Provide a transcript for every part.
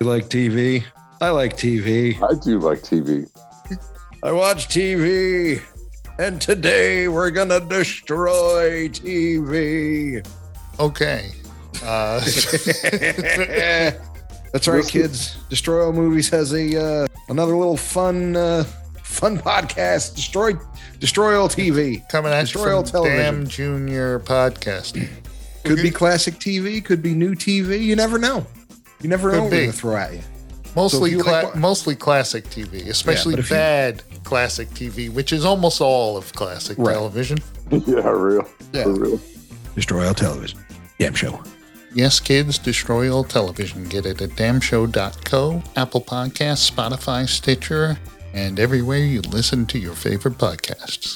You like TV? I like TV. I do like TV. I watch TV. And today we're going to destroy TV. Okay. That's right, kids. Destroy All Movies has a another little fun podcast. Destroy All TV. Coming at Destroy you All from Television. Damn Junior Podcast. Could be classic TV. Could be new TV. You never know. You never know Could what be. we're going to throw at you. Mostly, So if you like- mostly classic TV, especially but if you- bad classic TV, which is almost all of classic Right. television. Yeah, real. Yeah. For real. Destroy All Television. Damn show. Yes, kids, destroy all television. Get it at damnshow.co, Apple Podcasts, Spotify, Stitcher, and everywhere you listen to your favorite podcasts.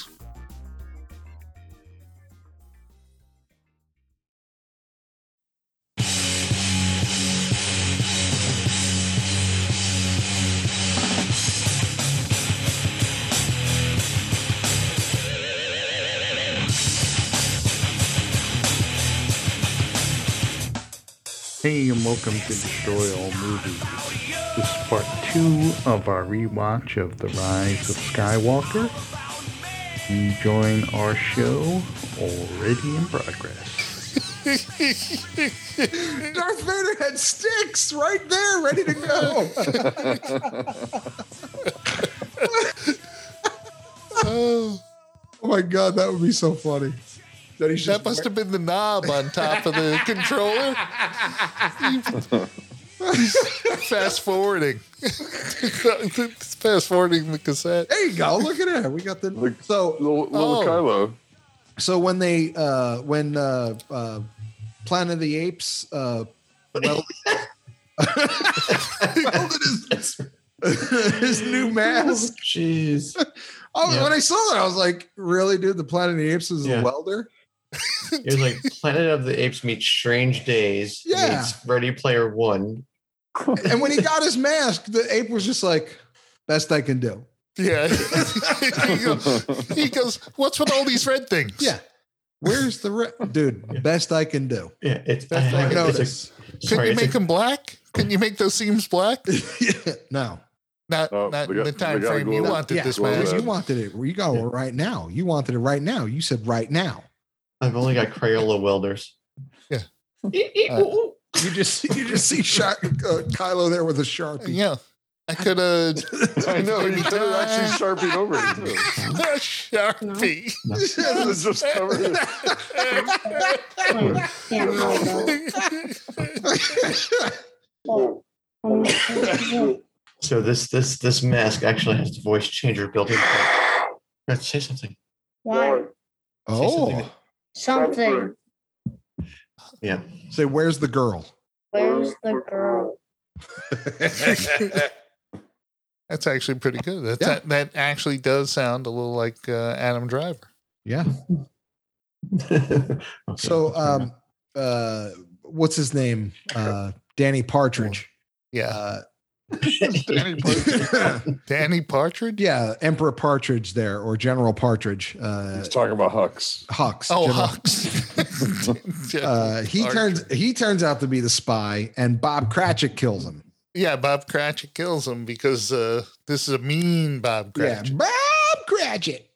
Hey, and welcome to Destroy All Movies. This is part 2 of our rewatch of The Rise of Skywalker. You join our show already in progress. Darth Vader had sticks right there, ready to go. Oh my God, that would be so funny. That must have been the knob on top of the controller. Fast forwarding. Fast forwarding the cassette. There you go. Look at that. We got the Look- so Little Oh. Kylo. so when they Planet of the Apes welded his new mask. Jeez. Oh, when I saw that, I was like, "Really, dude? The Planet of the Apes is a Yeah. welder?" It was like Planet of the Apes meets Strange Days. Yeah. Meets Ready Player One. And when he got his mask, the ape was just like, "Best I can do." Yeah. He goes, what's with all these red things? Yeah. Where's the dude? Yeah. Best I can do. Yeah, it's. That's I like noticed. Can you make them black? Can you make those seams black? Yeah, no. Not, Oh, not they in got- the time they gotta frame go you with- wanted Yeah, this well, mask. you wanted it. You got it right now. You wanted it right now. You said right now. I've only got Crayola welders. Yeah. You just see Kylo there with a Sharpie. Yeah. I could have I know, you could have actually sharpied over it, too. Sharpie. It's just covered. So this mask actually has the voice changer built in. Let's say something. Why? Oh, Something. Yeah. say where's the girl? Where's the girl? That's actually pretty good. That's, Yeah. that actually does sound a little like Adam Driver. Yeah. Okay. So, what's his name? Danny Partridge. Yeah. Danny Danny Partridge? Yeah, Emperor Partridge there, or General Partridge. He's talking about Hux. Hux. Oh, General- Hux. He turns out to be the spy, and Bob Cratchit kills him. Yeah, Bob Cratchit kills him because this is a mean Bob Cratchit. Yeah, Bob Cratchit.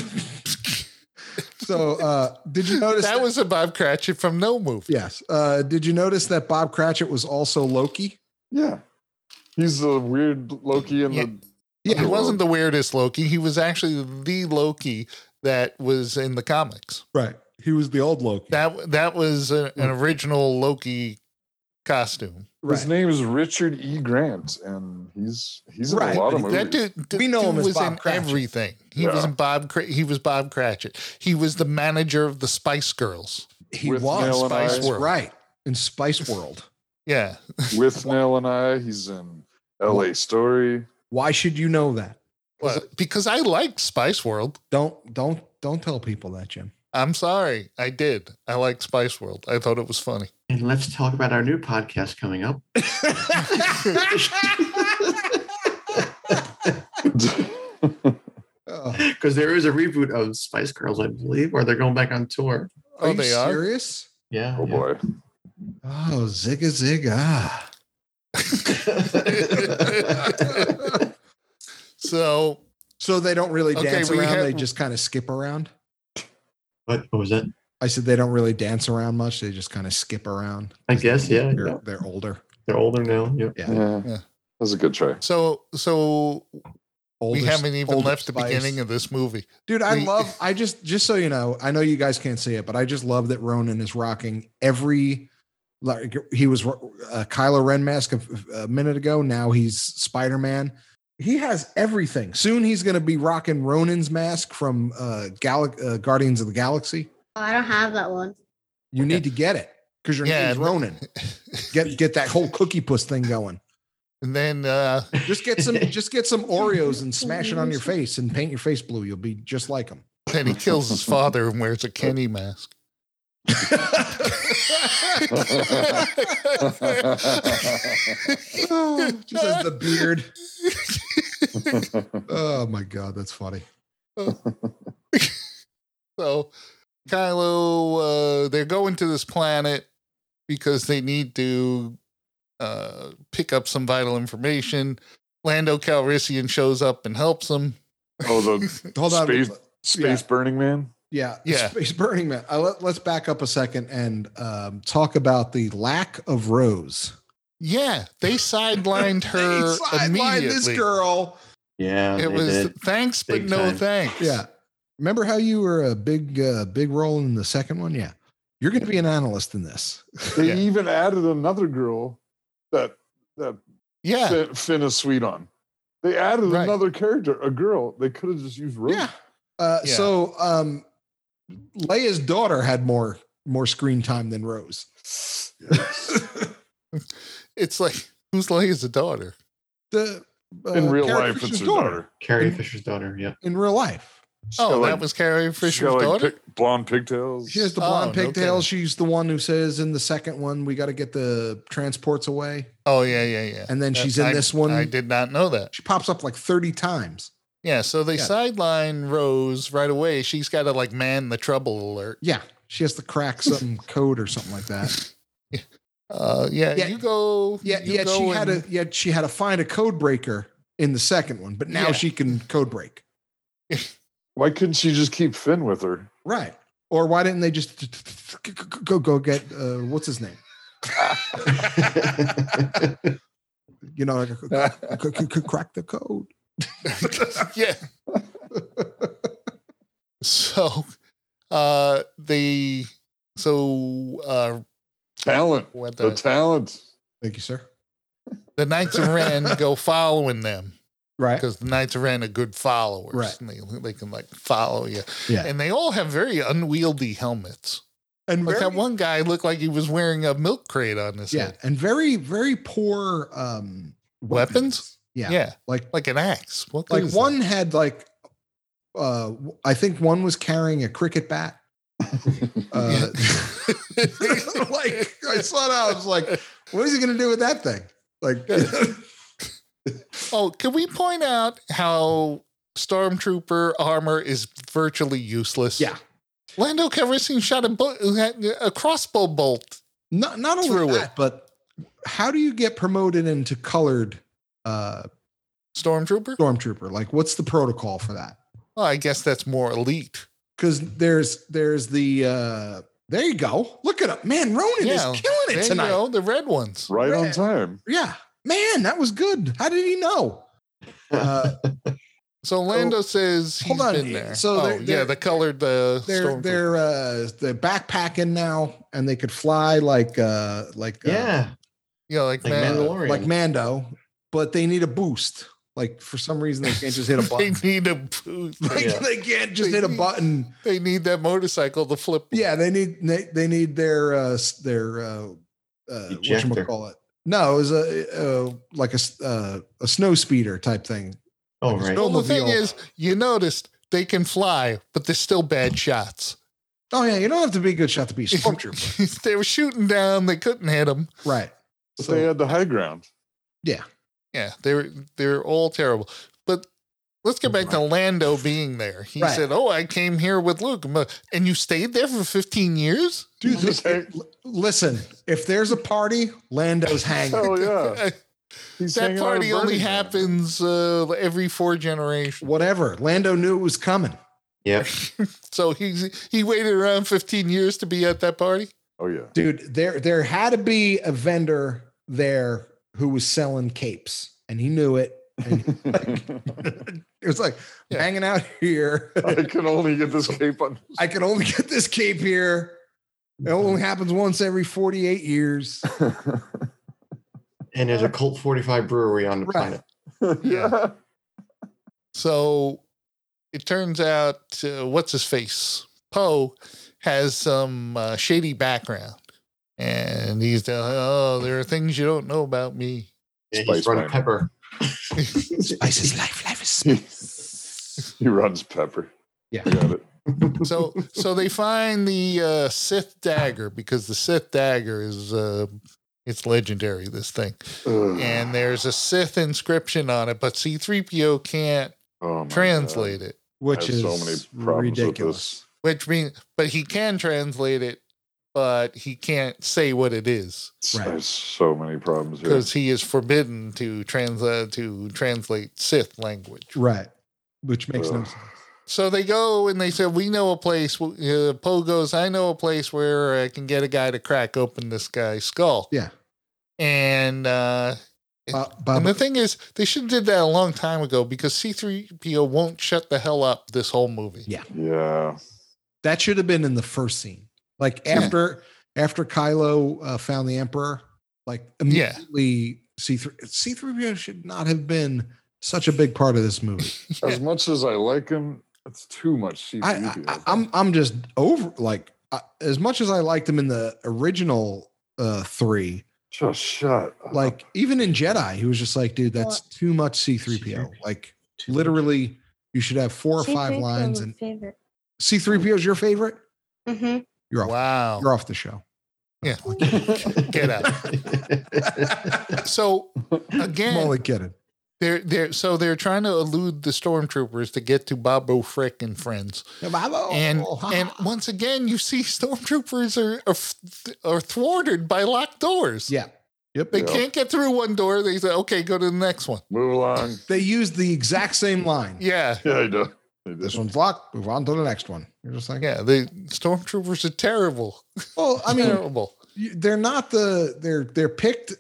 So, did you notice That was a Bob Cratchit from No Movie. Yes. Did you notice that Bob Cratchit was also Loki? Yeah. He's the weird Loki in Yeah. the. Yeah. He wasn't the weirdest Loki. He was actually the Loki that was in the comics. Right. He was the old Loki. That was an original Loki costume. His name is Richard E. Grant, and he's in Right, a lot but of movies. That dude, We know him as was Bob in Cratchit. everything. He Yeah. was in he was Bob Cratchit. He was the manager of the Spice Girls. He With was Nell and Spice I. World. Right. In Spice World. Yeah. With Nell and I, he's in L.A. Story. Why should you know that? Well, because I liked Spice World. Don't tell people that, Jim. I'm sorry. I did. I liked Spice World. I thought it was funny. And let's talk about our new podcast coming up. Oh, Because there is a reboot of Spice Girls, I believe, or they're going back on tour. Oh, you they are? serious? Yeah. Oh yeah. boy. Oh, zigga zigga. So they don't really Okay, dance we around. have- They just kind of skip around. What was that? I said they don't really dance around much. They just kind of skip around. I guess, yeah. They're older. They're older now. Yep. Yeah. Yeah. That's a good try. so Older, we haven't even older left the spice. beginning of this movie. Dude, I just so you know, I know you guys can't see it, but I just love that Ronan is rocking every, like he was Kylo Ren mask a minute ago. Now he's Spider-Man. He has everything. Soon he's going to be rocking Ronan's mask from Guardians of the Galaxy. Oh, I don't have that one. You need to get it because your name's Ronan. Get that whole cookie puss thing going. And then Just get some Oreos and smash it on your face and paint your face blue. You'll be just like him. then he kills his father and wears a Kenny mask. Just has the beard. Oh my god, that's funny. So Kylo, they're going to this planet because they need to pick up some vital information. Lando Calrissian shows up and helps them. Oh, the Hold on. Space Burning Man. Yeah, Yeah. Space Burning Man. Let's back up a second and talk about the lack of Rose. Yeah, they sidelined her They sidelined immediately. this girl. Yeah. It they was did. thanks, but Big no time. thanks. Yeah. Remember how you were a big role in the second one? Yeah. You're going to be an analyst in this. They Yeah. even added another girl that Yeah. Finn is sweet on. They added Right. another character, a girl. They could have just used Rose. Yeah. Yeah. So Leia's daughter had more screen time than Rose. It's like, who's Leia's daughter? The In real Carrie life, Fisher's it's her daughter. Carrie Fisher's daughter. Yeah. In real life, She's got, Oh, like- that was Carrie she's Fisher's got, like, daughter? blonde pigtails. she has the Oh, blonde no pigtails. kidding. She's the one who says in the second one, "We got to get the transports away." Oh, yeah. And then That- she's in this one. I did not know that. She pops up like 30 times. Yeah, so they Yeah. sideline Rose right away. She's got to like man the trouble alert. Yeah, she has to crack some code or something like that. Yeah, Yeah. you go. Yeah, you yeah. go She had to find a code breaker in the second one, but now Yeah. she can code break. Why couldn't she just keep Finn with her? Right. Or why didn't they just go get what's his name? You know, crack the code. yeah. So, Talent. what The talent. Thank you, sir. the Knights of Ren go following them Right. because the Knights of Ren are good followers. Right. And they can like follow you. Yeah. And they all have very unwieldy helmets. And Like that one guy looked like he was wearing a milk crate on his yeah, head. and very, very poor Weapons? Yeah. Yeah. Like Like an axe. What good like is one had like I think one was carrying a cricket bat. that? Like I saw that, I was like, what is he gonna do with that thing? Like Oh, can we point out how Stormtrooper armor is virtually useless? yeah. Lando Calrissian shot a crossbow bolt. Not Through only it. that, but how do you get promoted into colored Stormtrooper? stormtrooper? Like what's the protocol for that? Well, I guess that's more elite. Because there's the there you go. Look at him. Man, Ronan Yeah, is killing There it you tonight. go, the red ones. Right on Red. time. Yeah. Man, that was good. How did he know? So Lando says he's hold on. been there. So oh, they're- yeah, the colored They're Stormtrooper. they're backpacking now, and they could fly like Yeah. Like Like man, Mandalorian. like Mando, but they need a boost. Like for some reason they can't just hit a they button. need a boost. Like, Yeah. they can't just hit a button. They need that motorcycle to flip. Yeah, they need their Ejector. whatchamacallit. No, it was a snow speeder type thing. Oh, like a right. snow- Well, the thing Snowmobile. is, you noticed they can fly, but they're still bad shots. Oh yeah, you don't have to be a good shot to be a stormtrooper. They were shooting down, they couldn't hit them. Right. But So- they had the high ground. Yeah. Yeah, they're all terrible. But let's get back to Lando being there. He Right. said, "Oh, I came here with Luke, and you stayed there for 15 years." Dude, just hang. Listen, if there's a party, Lando's hanging. Hell yeah. He's That hanging out party at only Burning Man. happens every 4 generations. Whatever. Lando knew it was coming. Yep. So he waited around 15 years to be at that party. Oh yeah. Dude, there had to be a vendor there who was selling capes, and he knew it. And it was like Yeah. hanging out here. I can only get this cape on. I can only get this cape here. It only happens once every 48 years. And there's a Colt 45 brewery on the Right. planet. Yeah. So it turns out, what's his face? Poe has some shady background. And he's there are things you don't know about me. Yeah, Spice he's running Man. pepper. Spice is life. Life is spice. He runs Pepper. Yeah. I got it. So they find the Sith dagger, because the Sith dagger is it's legendary, this thing. Ugh. And there's a Sith inscription on it, but C-3PO can't Oh my translate it. Which I have is so many problems with ridiculous. Which means, but he can translate it, but he can't say what it is this. Right. There's so many problems here. because he is forbidden to translate Sith language. Right. Which makes no Ugh. sense. So they go and they say, "We know a place." Poe goes, "I know a place where I can get a guy to crack open this guy's skull." Yeah. And and the Bubba, thing is, they should have did that a long time ago, because C-3PO won't shut the hell up this whole movie. Yeah. Yeah. that should have been in the first scene. Like after Kylo found the Emperor, like immediately C3PO should not have been such a big part of this movie. As much as I like him, it's too much C3PO. I'm just over as much as I liked him in the original 3. Just shut up. Like even in Jedi, he was just like, dude, that's too much C3PO. Like literally, you should have 4 or 5 lines. And favorite. C3PO is your favorite. Mm-hmm. You're off. Wow. You're off the show. Yeah. Get out. So I'm again, only kidding. they're trying to elude the stormtroopers to get to Babu Frick and friends. And once again, you see stormtroopers are thwarted by locked doors. yeah. Yep. They can't get through one door. They say, "Okay, go to the next one." Move along. They used the exact same line. Yeah, Yeah, I do. I do. This one's locked. Move on to the next one. You're just like, yeah. The stormtroopers are terrible. well, I mean, Terrible. they're not they're picked.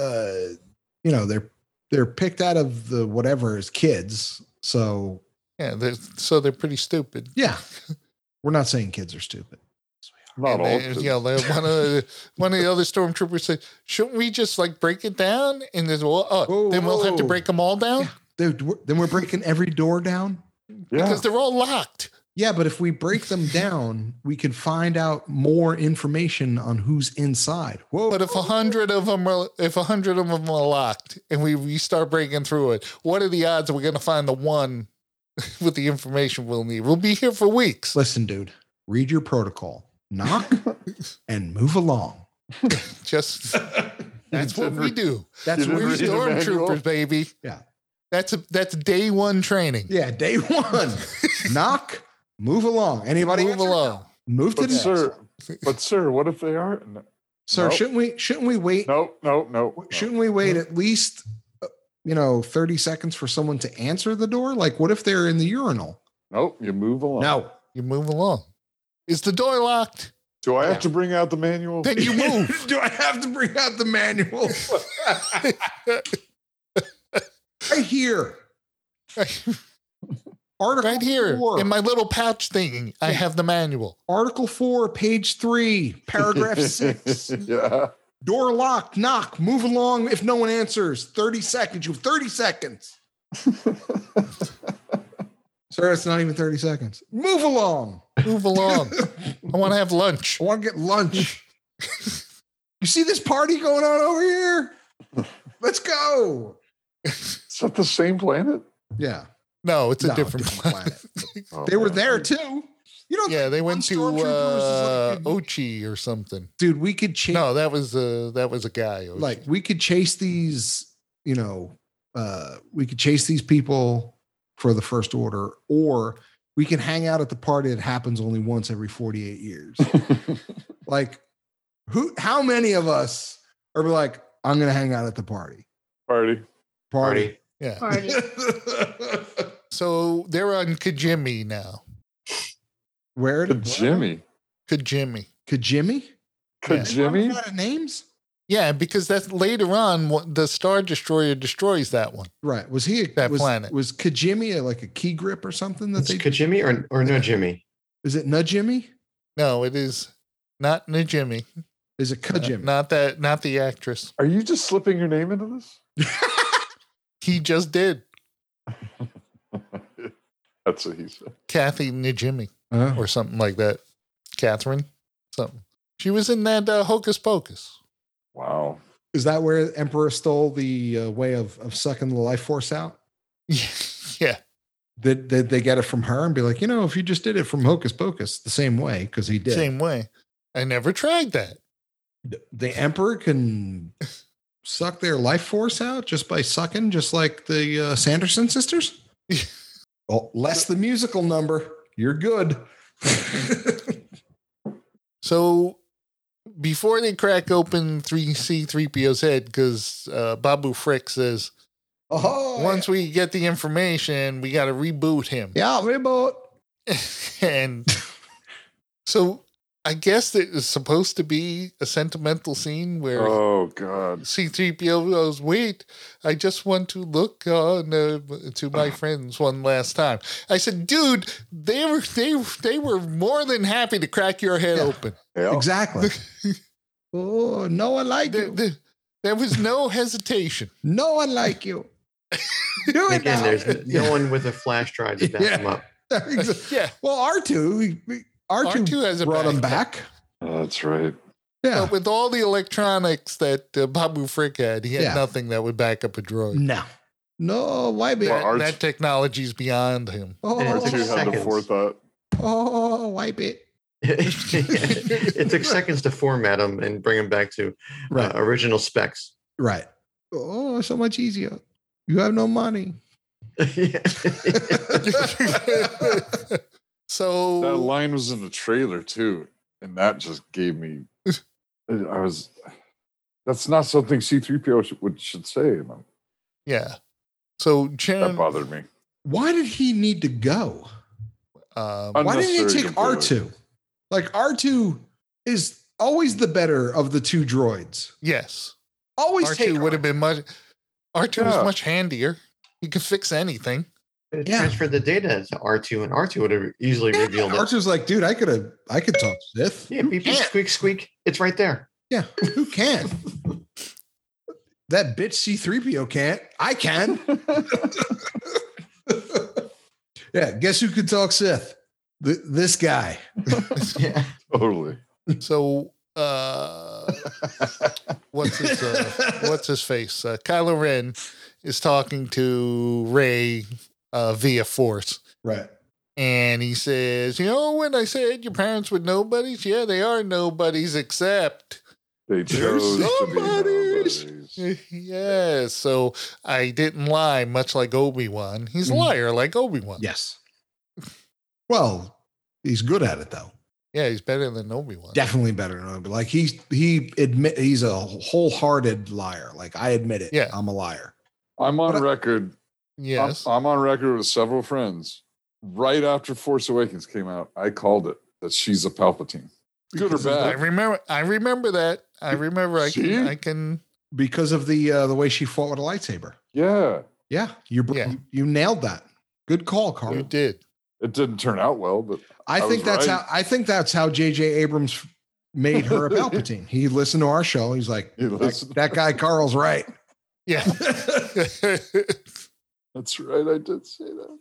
They're picked out of the whatever as kids. So Yeah, they're pretty stupid. yeah, we're not saying kids are stupid. Not all. And one of the other stormtroopers said, "Shouldn't we just like break it down?" And there's then we'll have to whoa. break them all down Then we're breaking every door down. Yeah. because they're all locked. Yeah, but if we break them down, we can find out more information on who's inside. Whoa! But if 100 of them are locked, and we start breaking through it, what are the odds we're going to find the one with the information we'll need? We'll be here for weeks. Listen, dude, read your protocol. Knock and move along. Just that's what we do. That's You what didn't We're we read the manual? stormtroopers, baby. Yeah. That's day one training. Yeah, day 1. Knock, move along. Anybody Move answer? along. Move to But the next. sir, what if they are? Sir, Nope. shouldn't we wait? No. Shouldn't we wait at least 30 seconds for someone to answer the door? Like what if they're in the urinal? Nope, you move along. No. You move along. Is the door locked? Do I have Yeah. to bring out the manual? Then you move. Do I have to bring out the manual? Right here. Article Right here 4. in my little pouch thingy, I have the manual. Article 4, page 3, paragraph 6. Yeah. Door locked, knock, move along if no one answers. 30 seconds. You have 30 seconds. Sir, it's not even 30 seconds. Move along. Move along. I want to have lunch. I want to get lunch. You see this party going on over here? Let's go. Is that the same planet? Yeah. No, it's a No, different planet. Oh, They were man. there too. You know, Yeah, they went to Stormtroopers is like- Ochi or something. dude, we could chase No, that was a guy. Ochi. like we could chase these, we could chase these people for the First Order, or we can hang out at the party that happens only once every 48 years. Like, how many of us are like, I'm gonna hang out at the party? Party. Party. Yeah. Party. So they're on Kajimi now. Where did Jimmy. Kajimi. Kajimi? Jimmy? Out of names? Yeah, because that's later on the Star Destroyer destroys that one. Right. Was he That planet. Was Kajimi like a key grip or something that It's they Kajimi or no Jimmy? Is it Najimi? No, it is not Najimi. Is it Kajimi? Not the actress. Are you just slipping your name into this? He just did. That's what he said. Kathy Najimy Oh. or something like that. Catherine, something. She was in that Hocus Pocus. Wow. Is that where Emperor stole the way of sucking the life force out? Yeah. Did they get it from her and be like, if you just did it from Hocus Pocus the same way, because he did. Same way. I never tried that. The Emperor can suck their life force out just by sucking, just like the Sanderson sisters? Well, less the musical number. You're good. So before they crack open 3C3PO's head, because Babu Frick says, once we get the information, we got to reboot him. Yeah, reboot. And so I guess it is supposed to be a sentimental scene where Oh, God. C3PO goes, wait, I just want to look on to my friends one last time. I said, dude, they were more than happy to crack your head open. Yeah. Exactly. Oh, no one like you. There was no hesitation. No one like you. Do it Again, now. there's no one with a flash drive to back him up. Yeah. Well, R2 R2 has a brought him back. back. Oh, that's right. Yeah. But with all the electronics that Babu Frick had, he had nothing that would back up a droid. No, why be? Well, That technology's beyond him. Oh, And it R2 took had the seconds. forethought. oh, wipe it. It took seconds to format him and bring him back to Right. original specs. Right. Oh, so much easier. You have no money. So That line was in the trailer, too. And that just gave me. That's not something C3PO should say. Man. yeah. So That Chen, bothered me. Why did he need to go? Why didn't he Unnecessary take completely. R2? Like R2 is always the better of the two droids. yes, Always take R2 would have been much. R2 Yeah. was much handier. He could fix anything. It Yeah. transferred the data to R2, and R2 would have easily revealed it. R2's like, dude, I could talk Sith. Yeah, beep, beep, squeak, squeak. It's right there. Yeah, who can? That bitch C3PO can't. I can. Yeah, guess who could talk Sith? This guy. Yeah. Totally. So what's his face? Kylo Ren is talking to Rey via Force. Right. And he says, when I said your parents were nobodies, yeah, they are nobodies, except They chose to be somebody's. nobodies. yeah. So I didn't lie, much like Obi-Wan. He's a liar, like Obi-Wan. Yes. Well, he's good at it though. Yeah, he's better than Obi-Wan. Definitely better than Obi. Like he's a wholehearted liar. Like I admit it. Yeah. I'm a liar. I'm on But I- record. Yes. I'm on record with several friends. Right after Force Awakens came out, I called it that she's a Palpatine. Good or I bad? remember that. I remember. See? I can. Because of the way she fought with a lightsaber. Yeah. Yeah, Yeah. you nailed that. Good call, Carl. You did. It didn't turn out well, but I I think was that's right. how J.J. Abrams made her a Palpatine. He listened to our show. He's like, He listened. that guy Carl's right. Yeah. that's right. I did say that.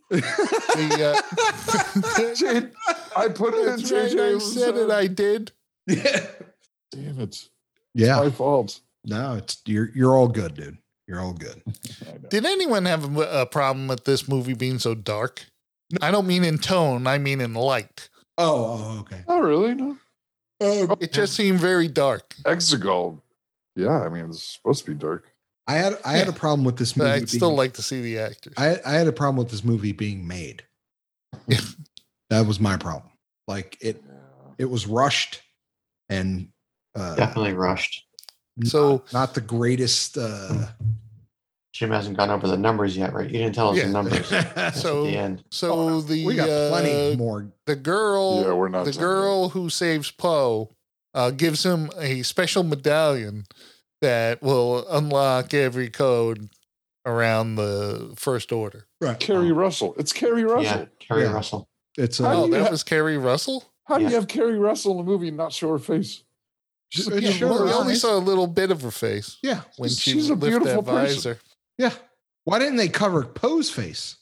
I put it in That's right, JJ. I said it. I did. Yeah. Damn it. Yeah. My fault. No, you're all good, dude. You're all good. I know. Did anyone have a problem with this movie being so dark? I don't mean in tone. I mean in light. Oh, okay. Not really. No. It just seemed very dark. Exegol. Yeah, I mean it's supposed to be dark. I had a problem with this But movie. I'd still like to see the actors. I had a problem with this movie being made. That was my problem. Like it was rushed and Definitely rushed. So- not the greatest Jim hasn't gone over the numbers yet, right? You didn't tell us Yeah. the numbers So, at the end. so the we got plenty more. the girl, Yeah, we're not the done girl who saves Poe, gives him a special medallion that will unlock every code around the First Order. Right. Carrie Russell. It's Carrie Russell. Yeah, Carrie Yeah. Russell. It's How Oh, do you that ha- was Carrie Russell. How do you Yeah. have Carrie Russell in a movie and not show her face? She's a It Yeah, sure well, we is. only saw a little bit of her face yeah. when she She's a lifted that beautiful person. visor. Yeah. Why didn't they cover Poe's face?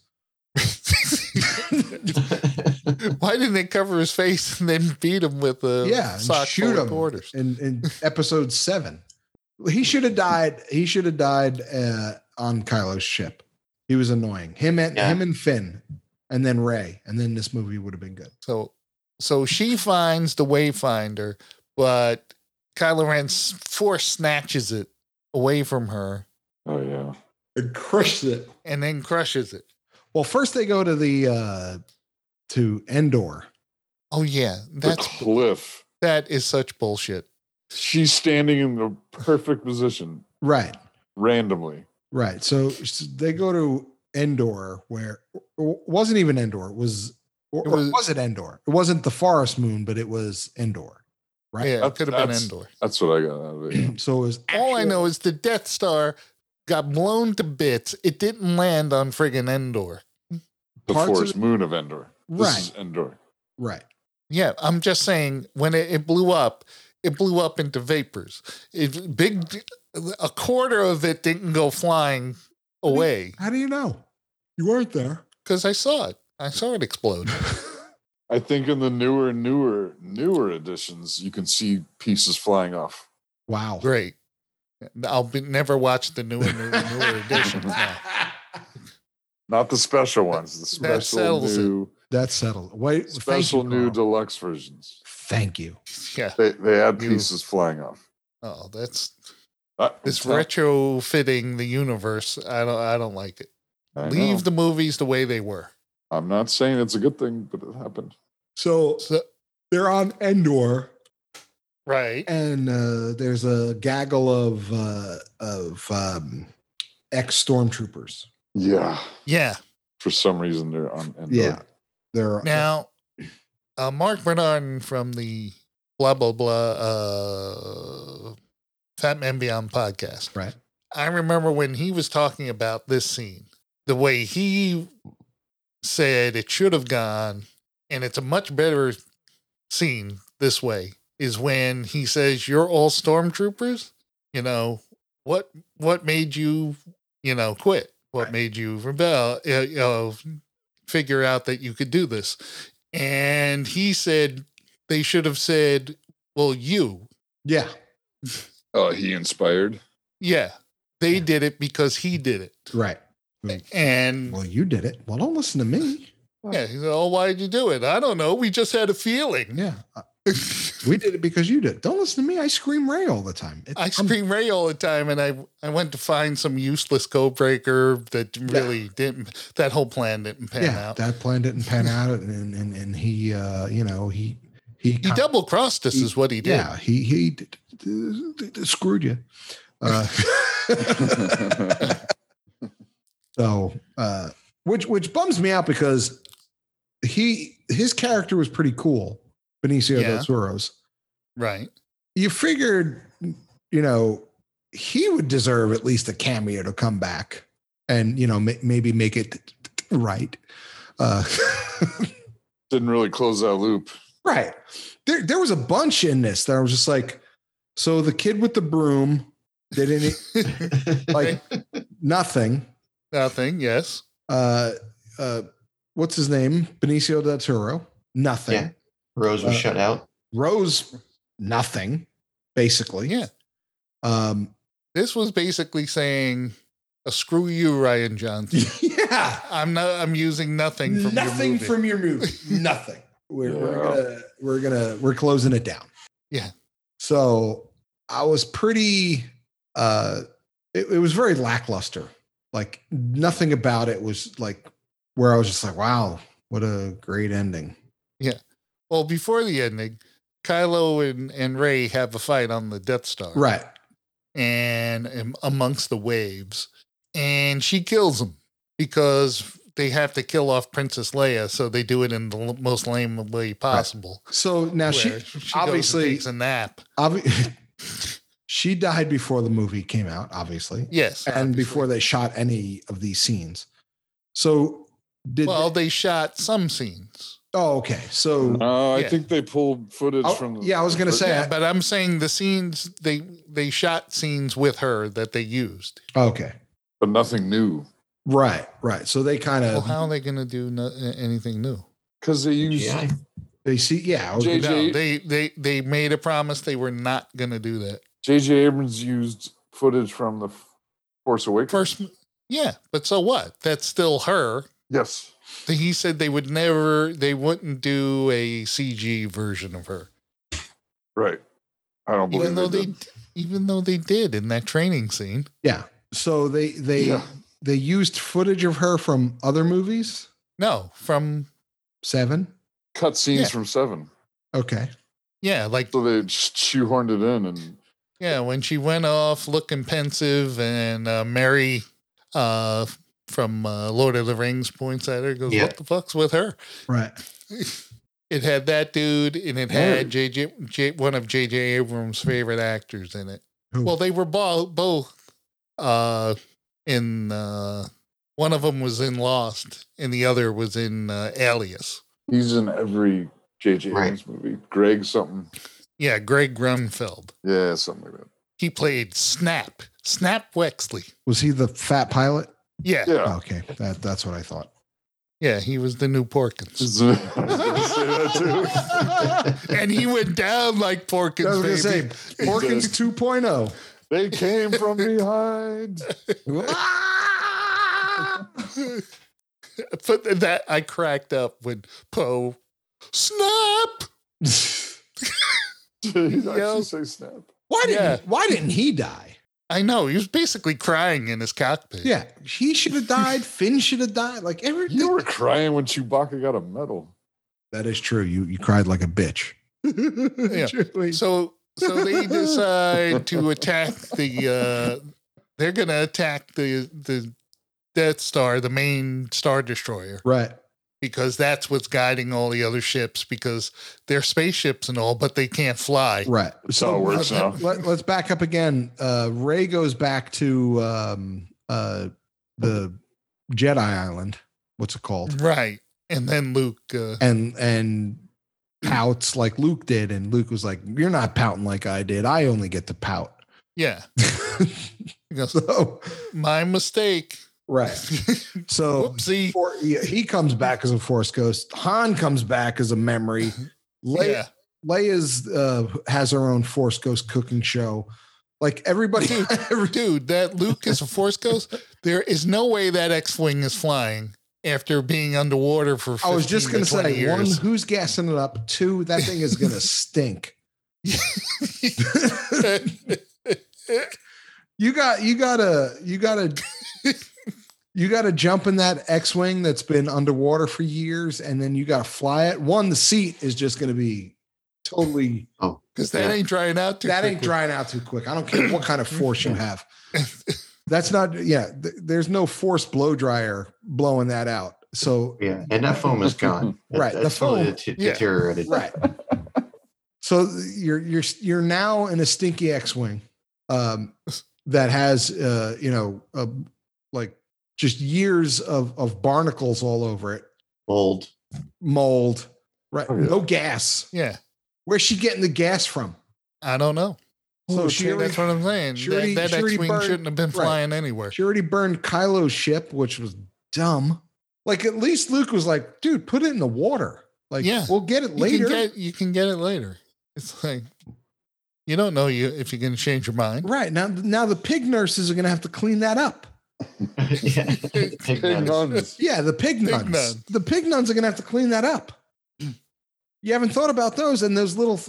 Why didn't they cover his face and then beat him with a Yeah, and sock shoot full of him quarters? in episode 7. He should have died. He should have died on Kylo's ship. He was annoying. Him and Finn, and then Rey, and then this movie would have been good. So she finds the Wayfinder, but Kylo Ren force snatches it away from her Oh yeah. It crushed it. and then crushes it. Well, first they go to the to Endor. Oh yeah, The cliff. that is such bullshit. She's standing in the perfect position Right. randomly. Right. So they go to Endor, where it wasn't even Endor. It was, or was it Endor? It wasn't the forest moon, but it was Endor. Right. Yeah, it could have been That's- Endor. That's what I got out of it. So it was. All I actual- know is the Death Star got blown to bits. It didn't land on friggin' Endor. The Parts of forest it- moon of Endor. This Right. is Endor. Right. Yeah, I'm just saying when it blew up into vapors. A quarter of it didn't go flying away How do you know? You weren't there. because I saw it. I saw it explode. I think in the newer editions, you can see pieces flying off. Wow. Great. Never watch the newer editions now. Not the special ones. The special settles it. new, That's settled. Wait. special thank you, new Carl. deluxe versions. Thank you. Yeah. They add You- pieces flying off. Oh, that's It's this retrofitting the universe. I don't like it. Leave the movies the way they were. I'm not saying it's a good thing, but it happened. So So, they're on Endor, right. and there's a gaggle of ex stormtroopers. Yeah. Yeah. For some reason, they're on Endor. Yeah. They're Now, Mark Bernard from the blah blah blah Fat Man Beyond podcast. right. I remember when he was talking about this scene, the way he said it should have gone, and it's a much better scene this way, is when he says, "You're all stormtroopers." You know, what made you, quit? What Right. made you rebel? Figure out that you could do this. And he said they should have said, "Well, you." Yeah. Oh, he inspired. Yeah. They did it because he did it. Right. And Well, you did it. Well, don't listen to me. yeah, he said, "Oh, why'd you do it?" I don't know. We just had a feeling. Yeah. We did it because you did it. Don't listen to me. I scream Ray all the time. I scream Ray all the time, and I went to find some useless code breaker that really didn't. That whole plan didn't pan Yeah, out. that plan didn't pan out, and he, he He double crossed us, is what he did. Yeah, he screwed you. So, which bums me out because his character was pretty cool, Benicio del Yeah. Toro's. Right. You figured, he would deserve at least a cameo to come back and maybe make it right. Didn't really close that loop. Right. There was a bunch in this that I was just like, so the kid with the broom did any like nothing. Nothing. Yes. What's his name? Benicio del Toro. Nothing. Yeah. Rose was shut out. Rose, nothing, basically. Yeah. Um, This was basically saying, "Screw you, Ryan Johnson. yeah. I'm using nothing from Nothing your movie." from your movie. Nothing. We're closing it down. Yeah. So I was pretty it was very lackluster. Like nothing about it was like where I was just like, wow, what a great ending. Well, before the ending, Kylo and Rey have a fight on the Death Star. Right. And amongst the waves. and she kills him because they have to kill off Princess Leia, so they do it in the most lame way possible. So now she where she obviously- goes and takes a nap. she died before the movie came out, obviously. Yes, And obviously. before they shot any of these scenes. So did they shot some scenes. oh, okay. So I Yeah. think they pulled footage Oh, from. yeah, I was gonna say- Yeah, but I'm saying the scenes they shot scenes with her that they used. okay. but nothing new Right. So they kind Well, of how are they going to do anything new? because they use. GI. they see yeah, I was J- gonna- No, they made a promise they were not going to do that. J.J. Abrams used footage from the Force Awakens. First, yeah, but so what? That's still her. Yes. He said they wouldn't do a CG version of her, Right. I don't believe even though they did in that training scene. yeah. So they Yeah. they used footage of her from other movies. No, from 7. cut scenes Yeah. from 7. Okay. yeah, like So they just shoehorned it in, and yeah, when she went off looking pensive, and Mary from Lord of the Rings points at her, goes, Yeah. "What the fuck's with her?" Right. It had that dude, and it Mary. had one of J.J. Abrams' favorite actors in it. Who? Well, they were both in. One of them was in Lost, and the other was in Alias. he's in every J.J. Right. Abrams movie. Greg something. Yeah, Greg Grunfeld. Yeah, something like that. He played Snap Wexley. Was he the fat pilot? Yeah, Yeah. Okay. That's what I thought. yeah, he was the new Porkins. I was gonna say that too. And he went down like Porkins, I was gonna baby. say Porkins 2.0. They came from behind. But that I cracked up when Poe snap. Did he Yeah. actually say snap? Why didn't he die? I know he was basically crying in his cockpit. Yeah, he should have died. Finn should have died. Like everything. You were crying when Chewbacca got a medal. That is true. You cried like a bitch. Truly. So they decide to attack the. They're gonna attack the Death Star, the main Star Destroyer, Right. because that's what's guiding all the other ships, because they're spaceships and all, but they can't fly. Right. That's how it works now. Let's back up again. Ray goes back to the Jedi Island. What's it called? Right. And then Luke. And pouts like Luke did, and Luke was like, "You're not pouting like I did. I only get to pout." Yeah. He goes, So my mistake. right. So Whoopsie. he comes back as a Force ghost. Han comes back as a memory. Yeah. Leia's has her own Force ghost cooking show. Like everybody, Dude, that Luke is a Force ghost. There is no way that X-Wing is flying after being underwater for 15 I was just going to to 20 say, one, years. who's gassing it up? Two, that thing is going to stink. You gotta jump in that X-Wing that's been underwater for years, and then you gotta fly it. One, the seat is just gonna be totally Because that ain't drying out too that ain't quickly. drying out too quick. I don't care what kind of force you have. That's not there's no force blow dryer blowing that out. So Yeah, and that foam is gone. Right, the That's totally foam- deteriorated. right. So you're now in a stinky X-Wing that has like just years of barnacles all over it, mold, right? Oh, yeah. No gas. Yeah. Where's she getting the gas from? I don't know. So she That's what I'm saying. she already- That she already X-Wing burned- shouldn't have been right. flying anywhere. She already burned Kylo's ship, which was dumb. Like at least Luke was like, dude, put it in the water. Like, Yeah. we'll get it later. You can get it later. It's like you don't know if you're going to change your mind. Right. Now the pig nurses are gonna have to clean that up. Yeah. Pig nuns. nuns. Yeah, the pig nuns. nuns. The pig nuns are gonna have to clean that up. You haven't thought about those, and those little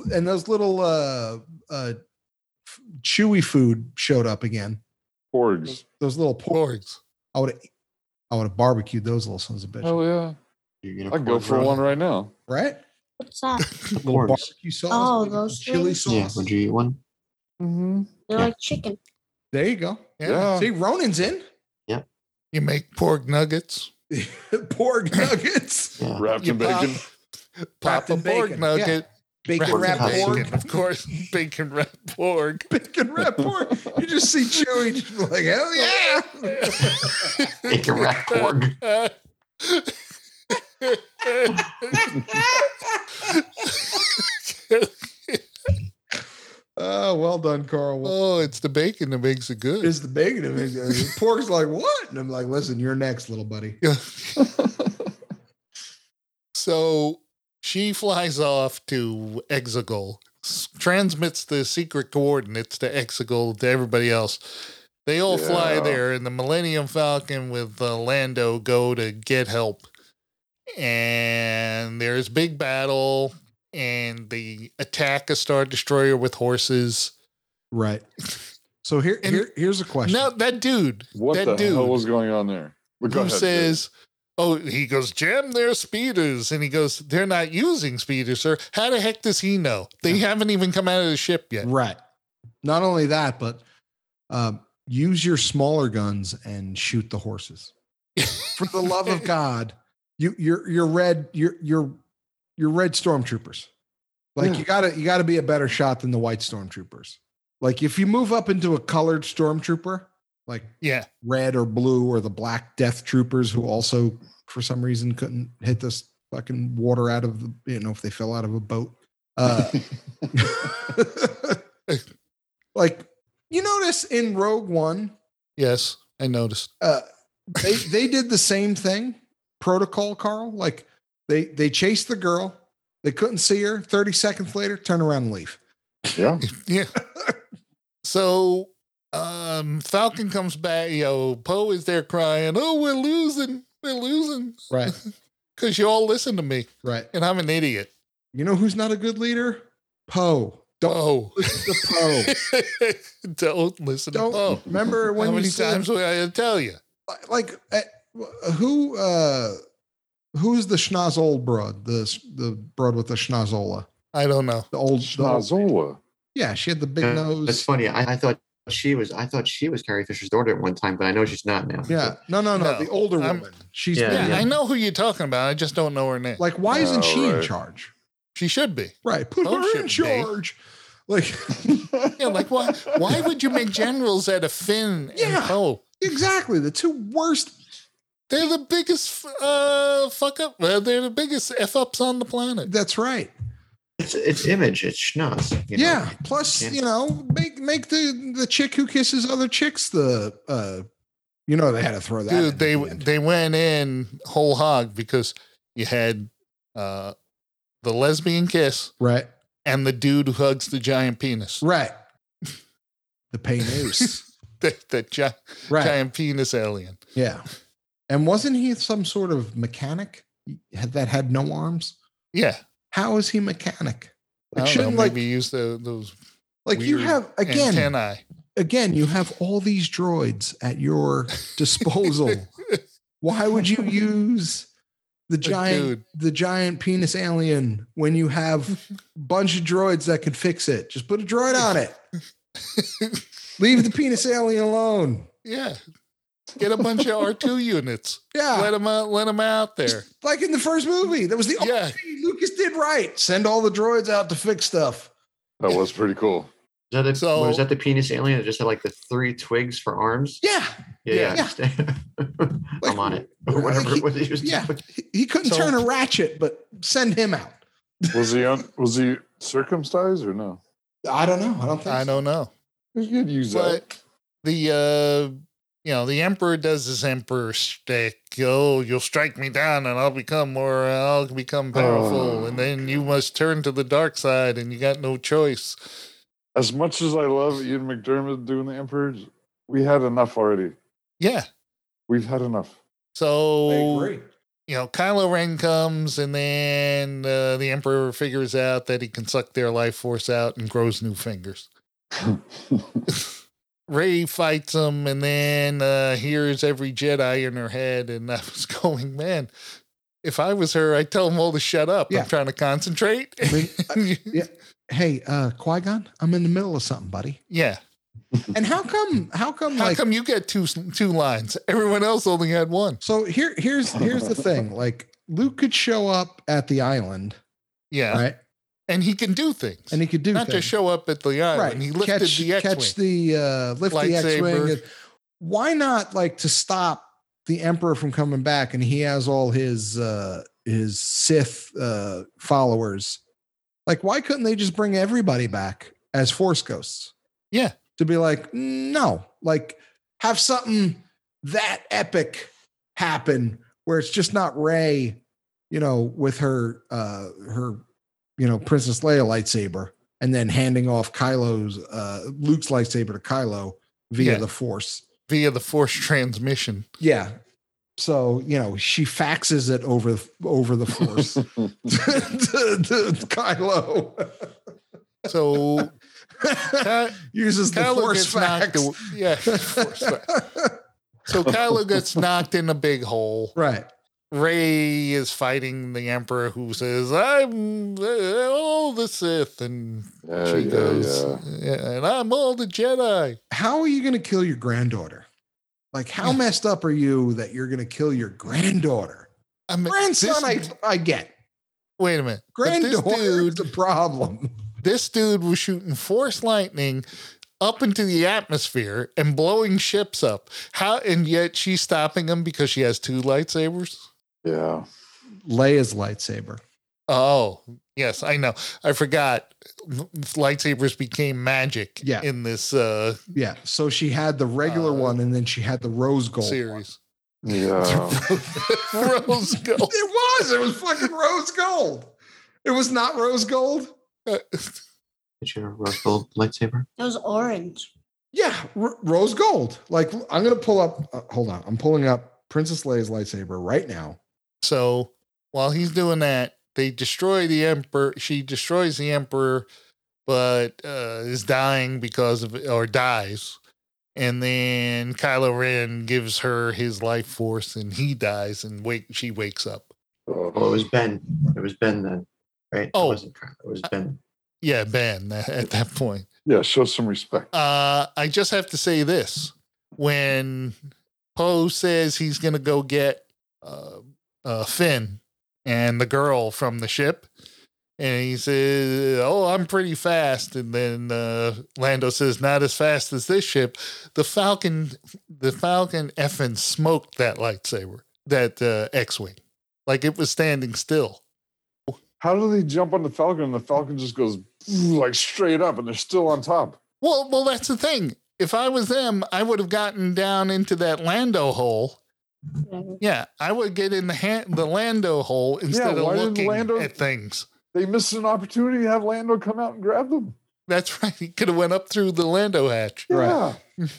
chewy food showed up again. Porgs. Those little Porgs. I would have barbecued those little sons of bitches. Hell yeah. You're gonna I'd go pour for it one on? right now. Right? What's that? Little Porgs. barbecue sauce. Oh, those chili things? Yeah, sauce. would you eat one? Mm-hmm. They're Yeah. like chicken. There you go. Yeah. Yeah. See, Ronan's in. Yeah. You make pork nuggets. Pork nuggets. Yeah. Wrapped You in bacon. Pop Wrapped a in pork bacon. nugget. Bacon wrapped wrapped in pork. bacon, of course. Bacon wrapped pork. Bacon wrapped pork. You just see Chewie just like, hell yeah. Bacon wrapped pork. Oh, well done, Carl. Oh, it's the bacon that makes it good. Is the bacon? Pork's like, what? And I'm like, listen, you're next, little buddy. So she flies off to Exegol, transmits the secret coordinates to Exegol to everybody else. They all fly Yeah. there, and the Millennium Falcon with Lando go to get help. And there's big battle, and they attack a Star Destroyer with horses. Right. So here's a question. Now that dude, What that the dude hell was going on there? But go who ahead, says, "Oh," he goes, "Jam their speeders," and he goes, "They're not using speeders, sir." How the heck does he know? They haven't even come out of the ship yet. Right. Not only that, but use your smaller guns and shoot the horses. For the love of God, you're red stormtroopers. Like Yeah. you gotta be a better shot than the white stormtroopers. Like if you move up into a colored stormtrooper, like Yeah, red or blue or the black death troopers who also for some reason couldn't hit this fucking water out of the, if they fell out of a boat. Like you notice in Rogue One, yes, I noticed. they did the same thing. Protocol, Carl. Like they chased the girl, they couldn't see her. 30 seconds later, turn around and leave. Yeah. Yeah. So Falcon comes back. Poe is there crying, "Oh, we're losing, Right, because you all listen to me, right. and I'm an idiot." You know who's not a good leader? Poe. Don't Oh, listen to Poe. don't listen to Don't Poe. remember when How you many said, times will I tell you? like who's the schnoz broad, the broad with the schnozola, I don't know. the old Schnozola. yeah, she had the big That's nose. funny. I thought she was Carrie Fisher's daughter at one time, but I know she's not now. Yeah, no, No, the older I'm- woman. She's Yeah, Yeah, I know who you're talking about. I just don't know her name. like, why isn't Oh, she in right. charge? She should be. Right, put Poe her in shouldn't be. charge. Like Yeah, like why? Why would you make generals out of Finn Yeah. and Poe? exactly the two worst. They're the biggest fuck up. Well, they're the biggest f ups on the planet. That's right. It's image. It's schnoz. you know. Yeah. Plus, Yeah. make the chick who kisses other chicks the they had to throw that. in Dude, at the end. they went in whole hog because you had the lesbian kiss right, and the dude who hugs the giant penis. right. The penis. The Right. giant penis alien. Yeah. And wasn't he some sort of mechanic that had no arms? Yeah. How is he mechanic? I Like, don't know, shouldn't like maybe use those like you weird have antennae. again, you have all these droids at your disposal. Why would you use the giant penis alien when you have a bunch of droids that can fix it? Just put a droid on it. Leave the penis alien alone. Yeah. Get a bunch of R2 units. Yeah. Let them out there. Like in the first movie. That was the only Yeah. thing Lucas did right. Send all the droids out to fix stuff. That was pretty cool. Was that the penis alien that just had like the 3 twigs for arms? Yeah. Yeah. Like, I'm on it. Or whatever it was. He was Yeah. doing. He couldn't So- turn a ratchet, but send him out. Was he circumcised or no? I don't know. I don't think I don't know. You could use that. But the Emperor does his Emperor shtick. Oh, you'll strike me down and I'll become powerful. And then you must turn to the dark side and you got no choice. As much as I love Ian McDermott doing the Emperor, we had enough already. Yeah. We've had enough. So, Kylo Ren comes and then the Emperor figures out that he can suck their life force out and grows new fingers. Rey fights him and then hears every Jedi in her head. And I was going, man, if I was her, I'd tell them all to shut up. Yeah. I'm trying to concentrate. I mean, yeah. Hey, Qui-Gon, I'm in the middle of something, buddy. Yeah. And how come How like come you get two lines? Everyone else only had one. so here's the thing. Like Luke could show up at the island, Yeah. right? And he can do things. And he could do Not things. just show up at the island. Right. He lifted the X-Wing. Catch the lift the Lightsaber. X-Wing. Why not like to stop the Emperor from coming back? And he has all his Sith followers. Like, why couldn't they just bring everybody back as Force ghosts? Yeah. To be like, no, like have something that epic happen where it's just not Rey, with her Princess Leia lightsaber and then handing off Luke's lightsaber to Kylo via the Force. Via the Force transmission. Yeah. So, she faxes it over the Force to Kylo. So uses the Kylo Force gets knocked fax. Force fax. So Kylo gets knocked in a big hole. Right. Rey is fighting the Emperor, who says, "I'm all the Sith," and she goes, "And I'm all the Jedi." How are you going to kill your granddaughter? Like, how messed up are you that you're going to kill your granddaughter? I mean, Grandson, I get. Wait a minute. Granddaughter is the problem. This dude was shooting Force lightning up into the atmosphere and blowing ships up. And yet she's stopping him because she has two lightsabers? Yeah. Leia's lightsaber. Oh, yes, I know. I forgot lightsabers became magic in this yeah. So she had the regular one and then she had the rose gold series. Yeah. Rose gold. It was fucking rose gold. It was not rose gold. It's your rose gold lightsaber. It was orange. Yeah, rose gold. Like, I'm going to pull up. Hold on. I'm pulling up Princess Leia's lightsaber right now. So while he's doing that, they destroy the Emperor. She destroys the Emperor, but is dying dies. And then Kylo Ren gives her his life force and he dies and she wakes up. Well, it was Ben. It was Ben then, right? Oh. It was Ben. Yeah, Ben at that point. Yeah, show some respect. I just have to say this. When Poe says he's going to go get Finn and the girl from the ship, and he says, "Oh, I'm pretty fast," and then Lando says, "Not as fast as this ship." The Falcon effing smoked that lightsaber, that X-Wing, like it was standing still. How do they jump on the Falcon and the Falcon just goes like straight up and they're still on top? Well, that's the thing. If I was them, I would have gotten down into that Lando hole. Yeah, I would get in the Lando hole instead of looking at things. They missed an opportunity to have Lando come out and grab them. That's right. He could have went up through the Lando hatch. Yeah.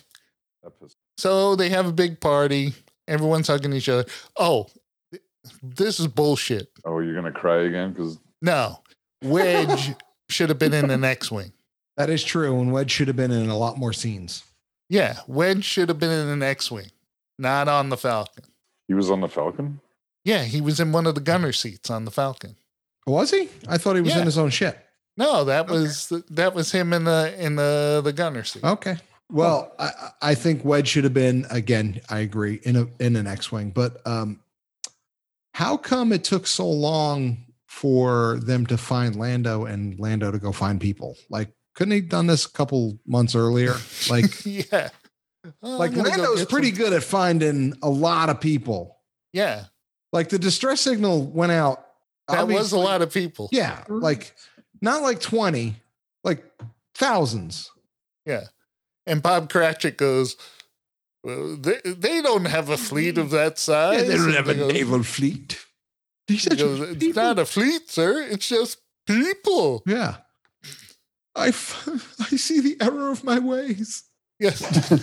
So they have a big party. Everyone's hugging each other. Oh, this is bullshit. Oh, you're going to cry again? Because no. Wedge should have been in an X-Wing. That is true. And Wedge should have been in a lot more scenes. Yeah. Wedge should have been in an X-Wing, not on the Falcon. He was on the Falcon? Yeah. He was in one of the gunner seats on the Falcon. Was he? I thought he was in his own ship. No, that was him in the gunner seat. Okay. Well, I think Wedge should have been, again, I agree, in an X-Wing. But how come it took so long for them to find Lando and Lando to go find people? Like, couldn't he have done this a couple months earlier? Like, yeah. Like Lando's pretty good at finding a lot of people. Yeah. Like the distress signal went out. That was a lot of people. Yeah. Like not like 20, like thousands. Yeah. And Bob Cratchit goes, well, they don't have a fleet of that size. Yeah, they don't have a naval fleet. He said, it's not a fleet, sir. It's just people. Yeah. I see the error of my ways. Yes.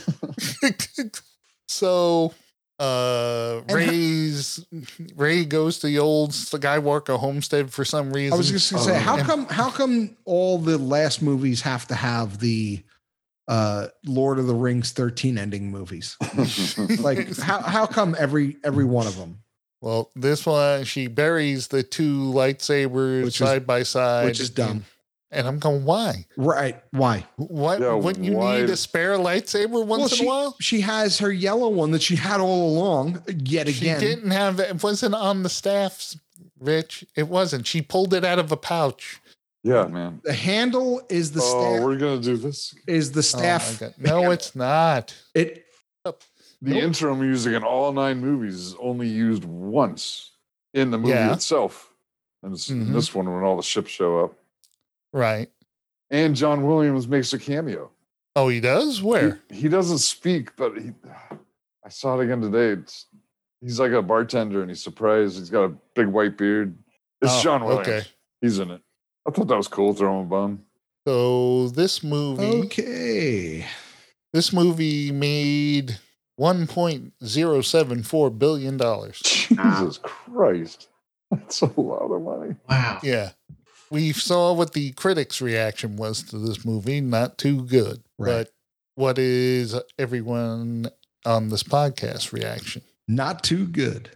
So Rey goes to the old Skywalker homestead for some reason. I was just gonna say, how come all the last movies have to have the Lord of the Rings 13 ending movies? Like how come every one of them? Well, this one, she buries the two lightsabers side by side. Which is dumb. And I'm going, why? Right. Why? What Yeah, wouldn't you why- need a spare lightsaber once in a while? She has her yellow one that she had all along. Yet She again. didn't have it. Wasn't on the staff, Rich. It wasn't. She pulled it out of a pouch. Yeah, man. The handle is the Oh, staff. we're gonna do this. Is the Oh, staff? my God. No, it's not. It. The Nope. intro music in all 9 movies is only used once in the movie Yeah. itself. And it's in Mhm. this one when all the ships show up. Right. And John Williams makes a cameo. Oh, he does? Where? He doesn't speak, but I saw it again today. He's like a bartender and he's surprised. He's got a big white beard. It's Oh, John Williams. okay. He's in it. I thought that was cool. Throw him a bone. So this movie, Okay. this movie made $1.074 billion. Jesus Christ. That's a lot of money. Wow. Yeah. We saw what the critics' reaction was to this movie. Not too good. Right. But what is everyone on this podcast reaction? Not too good.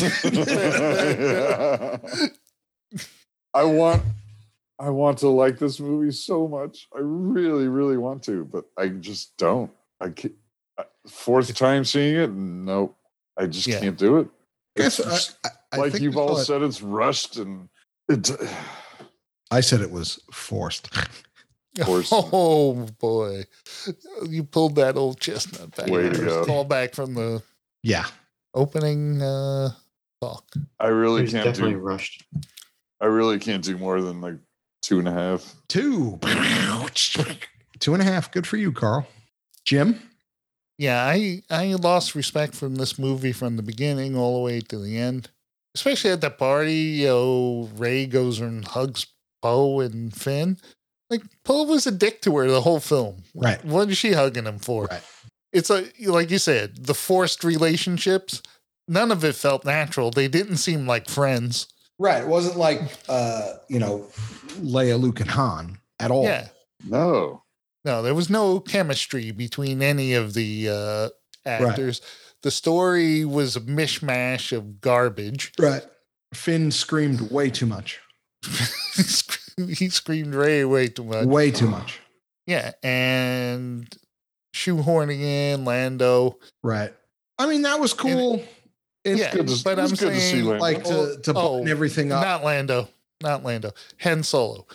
I want to like this movie so much. I really, really want to, but I just don't. I can't. Fourth time seeing it, nope. I just Yeah. can't do it. Guess It's just- I like think you've we all saw it- said, it's rushed and it. I said it was forced. course. Oh boy, you pulled that old chestnut back. Way to there. go. Call back from the Yeah. opening talk. I really It's can't definitely do. rushed. I really can't do more than like 2.5. 2. 2.5. Good for you, Carl. Jim? Yeah, I lost respect from this movie from the beginning all the way to the end. Especially at the party, you know, Ray goes and hugs Poe and Finn. Like Poe was a dick to her the whole film. Right. What is she hugging him for? Right. It's like you said, the forced relationships. None of it felt natural. They didn't seem like friends. Right. It wasn't like, Leia, Luke, and Han at all. Yeah. No. No, there was no chemistry between any of the actors. The story was a mishmash of garbage. Right. Finn screamed way too much. He screamed way too much. Way too much. Yeah, and shoehorning in Lando. Right. I mean, that was cool. It's Yeah, Good to- but it's I'm good to see saying Lando. like to button everything up. not Lando, Han Solo,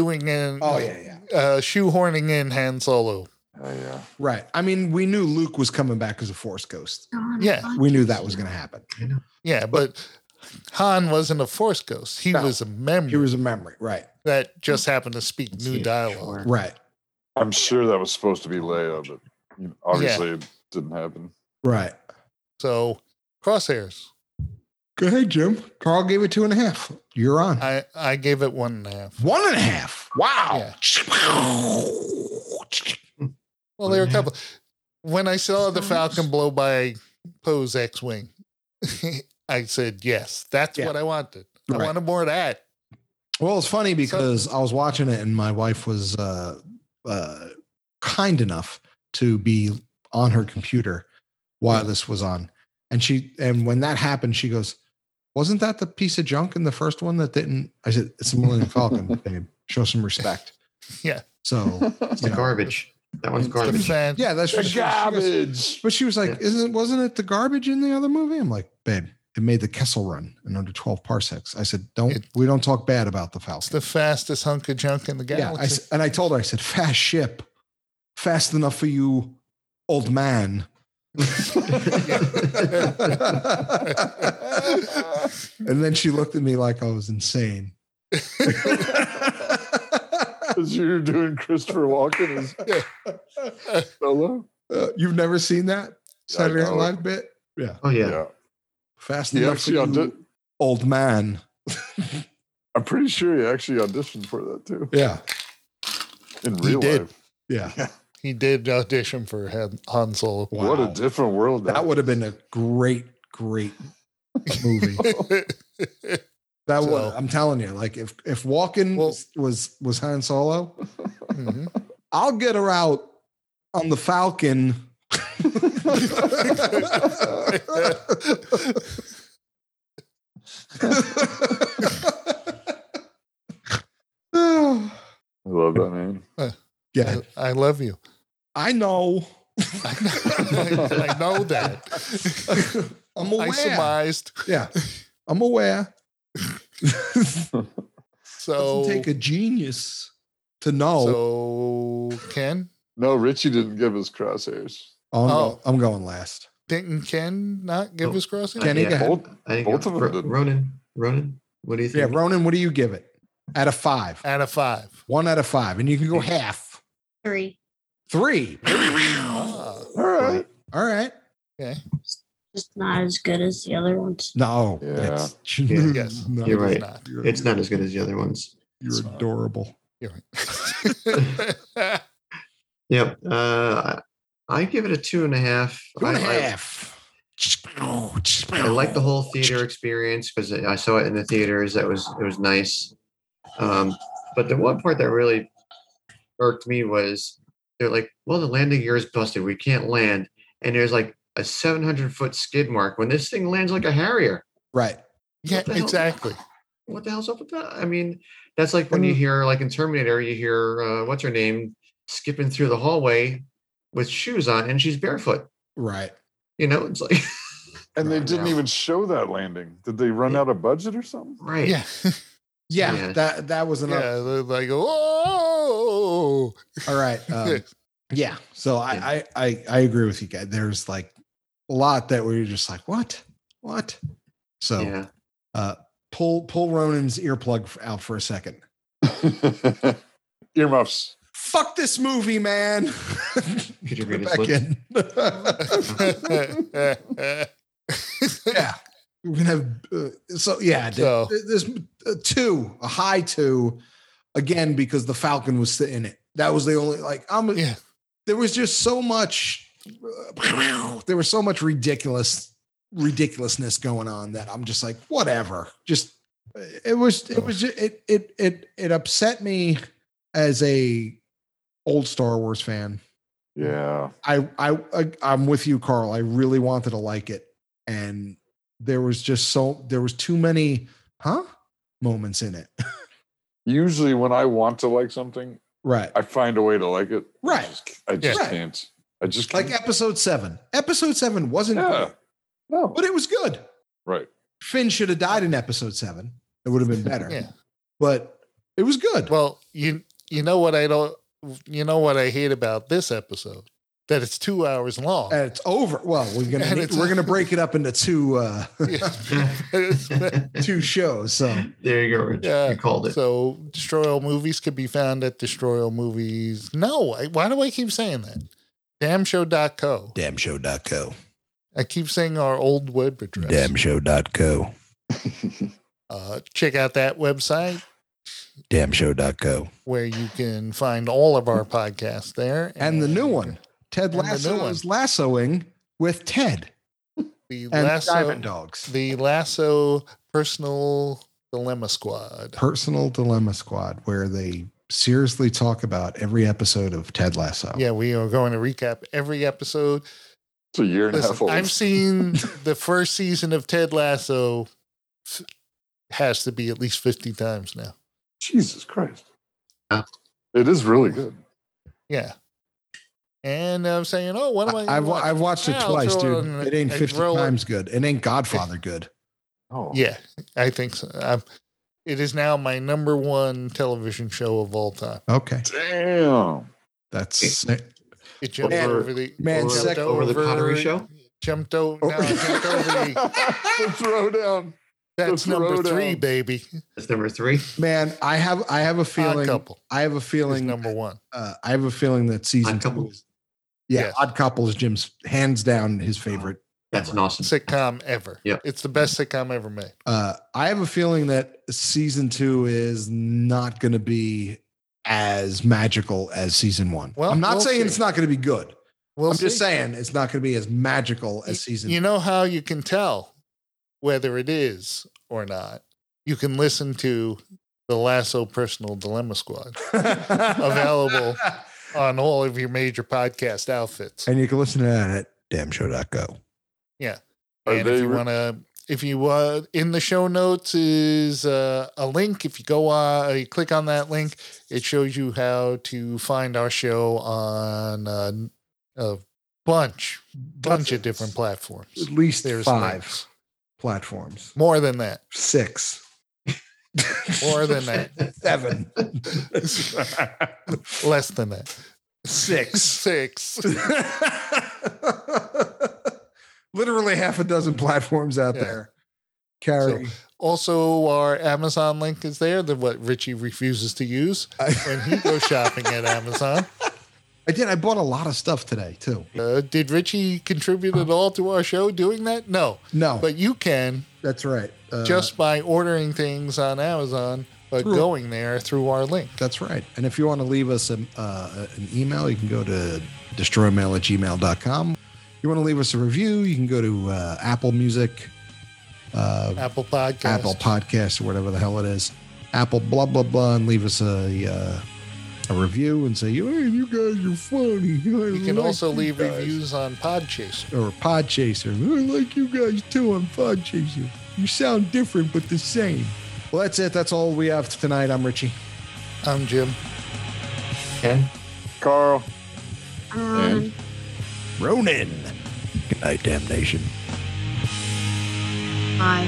shoehorning in Han Solo. Yeah. Right. I mean, we knew Luke was coming back as a Force ghost. Yeah, We knew that was going to happen. yeah, but Han wasn't a Force ghost. He No. was a memory He was a memory. Right. that just happened to speak new Yeah, dialogue. sure. Right. I'm sure that was supposed to be Leia, but obviously it didn't happen. Right. So crosshairs. Go ahead, Jim. Carl gave it 2.5. You're on. I gave it 1.5. 1.5. Wow. Well, there were a couple. When I saw the Falcon blow by Poe's X-wing, I said, "Yes, that's Yeah. what I wanted. I Right. wanted more of that." Well, it's funny because I was watching it and my wife was kind enough to be on her computer while this was on. And when that happened, she goes, "Wasn't that the piece of junk in the first one that didn't?" I said, "It's a Millennium Falcon, babe. Show some respect." Yeah. So, It's you the know. garbage. That one's The garbage. fan- Yeah, that's what she goes, Garbage. but she was like, wasn't it the garbage in the other movie? I'm like, babe, it made the Kessel Run in under 12 parsecs. I said, we don't talk bad about the It's Falcon. the fastest hunk of junk in the Yeah, galaxy. and I told her, I said, fast ship, fast enough for you, old man. And then she looked at me like I was insane. As you're doing Christopher Walken as Solo. You've never seen that Saturday Night know it. Live bit? Yeah. Oh yeah. Yeah. Fast He enough for actually you, old man. I'm pretty sure he actually auditioned for that too. Yeah. In He real did. life. Yeah. He did audition for Han Solo. What a Wow. different world That would have been a great movie. That So- would, I'm telling you, like if Walken Well- was Han Solo, Mhm. I'll get her out on the Falcon. love that name. Yeah, I love you. I know. I know that. I'm I aware. surmised. Yeah, I'm aware. So Doesn't take a genius to know. So Ken, No, Richie didn't give us crosshairs. I'm going last. didn't Ken not give Oh, his crossing? Kenny, go ahead. I think Both of them did. Ronan, what do you Yeah, think? Ronan, what do you give it? Out of 5. Out of 5. 1 out of 5, and you can go half. 3. 3. Ah, All right. All right. okay. Just not as good as the other ones. No. Yeah. Yes, no, You're it's right. not. It's not as good as the other ones. You're adorable. You're right. Yep. I give it a 2.5. 2.5. I like the whole theater experience because I saw it in the theaters. It was nice. But the one part that really irked me was they're like, well, the landing gear is busted. We can't land. And there's like a 700-foot skid mark when this thing lands like a Harrier. Right. Yeah, What the hell? exactly. What the hell's up with that? I mean, that's like when you hear, like in Terminator, you hear, what's her name, skipping through the hallway with shoes on and she's barefoot. Right. You know, it's like. And they didn't even show that landing. Did they run out of budget or something? Right. Yeah. Yeah, Yeah. that was enough. Yeah, they're like, oh. All right. Yeah. So I agree with you guys. There's like a lot that where you're just like, what? So Yeah. pull Ronan's earplug out for a second. Earmuffs. Fuck this movie, man. Could you Put read it back his in. Yeah. We're gonna have So- there's a high 2 again because the Falcon was in it. That was the only Yeah. there was just so much there was so much ridiculousness going on that I'm just like whatever. Just it upset me as a old Star Wars fan. Yeah. I'm with you, Carl. I really wanted to like it, and there was too many moments in it. Usually when I want to like something, Right. I find a way to like it. Right. I just Right. can't. I just Like can't. episode 7. Episode 7 wasn't Yeah. good, No. but it was good. Right. Finn should have died in episode 7. It would have been better. Yeah. But it was good. Well, you know what I hate about this episode? That it's 2 hours long. And it's over. Well, we're gonna break it up into two two shows. So There you go, Rich. Yeah. You called it. So Destroy All Movies can be found at Destroy All Movies. No, why do I keep saying that? Damshow.co. damshow.co. I keep saying our old web address. Damshow.co. Check out that website Damshow.co. where you can find all of our podcasts there. And the new one. Ted And the Lasso new one. is lassoing with Ted The and Lasso, Diamond Dogs. the Lasso Personal Dilemma Squad. Personal Dilemma Squad, where they seriously talk about every episode of Ted Lasso. Yeah, we are going to recap every episode. It's a year and a half Listen, old. I've seen the first season of Ted Lasso has to be at least 50 times now. Jesus Christ. Yeah. It is really good. Yeah. And I'm saying, oh, what am I? I've watched it Yeah, I'll twice, throw dude. on- It ain't I 50 throw it- times good. It ain't Godfather good. Oh. Yeah, I think so. It is now my number one television show of all time. Okay. Damn. That's It jumped Man, over the man, over the Pottery Show. Jumped over. No, it jumped over the. The throwdown. That's The number 3, throwdown. baby. That's number 3. man, I have a Odd feeling Couple I have a is feeling number 1. I have a feeling that season Odd Couple? 2 is, yeah, Yes. Odd Couple is Jim's hands down his favorite. That's an awesome. Sitcom ever. Yep. It's the best sitcom ever made. I have a feeling that season 2 is not going to be as magical as season 1. Well, I'm not we'll saying see. it's not going to be good. We'll I'm just see. saying it's not going to be as magical as season. You know how you can tell whether it is or not? You can listen to the Lasso Personal Dilemma Squad available on all of your major podcast outfits. and you can listen to that at damshow.co. Yeah. Are And they if you want to If you in the show notes is a link. If you go you click on that link, it shows you how to find our show on a bunch of different platforms. At least There's 5 links. platforms. More than that. 6. More than that. 7. Less than that. 6. 6. Literally half a dozen platforms out Yeah. there. Carrie. Also, our Amazon link is there, what Richie refuses to use when he goes shopping at Amazon. I did. I bought a lot of stuff today, too. Did Richie contribute at all to our show doing that? No. No, But you can that's right. just by ordering things on Amazon, but True. going there through our link. That's right. And if you want to leave us an email, you can go to destroymail@gmail.com. You want to leave us a review, you can go to Apple Music, Apple Podcast. Apple Podcasts, or whatever the hell it is. Apple blah, blah, blah, and leave us a review and say, hey, you guys are funny. You can also leave reviews on Podchaser. Or Podchaser. I like you guys too on Podchaser. You sound different, but the same. Well, that's it. That's all we have tonight. I'm Richie. I'm Jim. Ken? Carl. Ronan. Good night, damnation. Bye.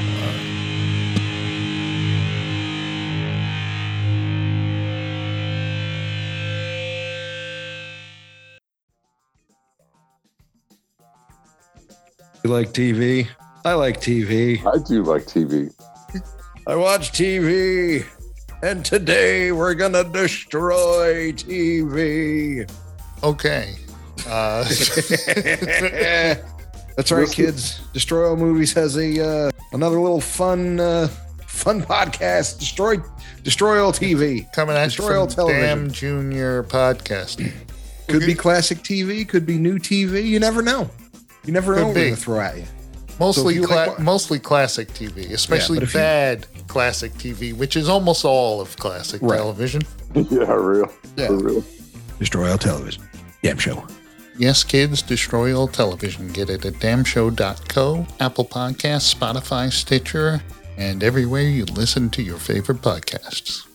You like TV? I like TV. I do like TV. I watch TV. And today we're going to destroy TV. Okay. That's right, kids. Destroy All Movies has a another little fun podcast. Destroy All TV. Coming at Destroy you All from Television. Damn Junior Podcast. Could be classic TV. Could be new TV. You never know. You never know Could what be. we're going to throw at you. Mostly, So if you like- mostly classic TV, especially but if you- bad classic TV, which is almost all of classic Right. television. Yeah, real. Yeah. For real. Destroy All Television. Damn show. Yes, kids, destroy all television. Get it at damshow.co, Apple Podcasts, Spotify, Stitcher, and everywhere you listen to your favorite podcasts.